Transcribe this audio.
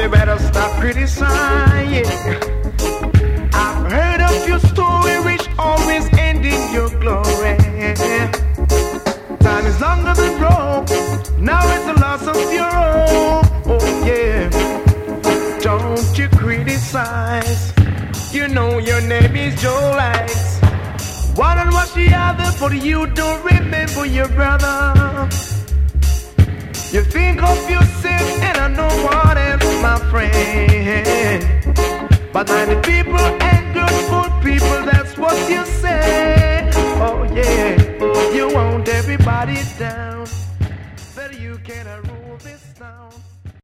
they better stop criticizing. I've heard of your story which always end in your glory. Time is longer than rope, now it's the loss of your own. Oh yeah, don't you criticize. You know your name is Joe Lights. One and watch the other, but you don't remember your brother. You think of yourself and I know what else, my friend.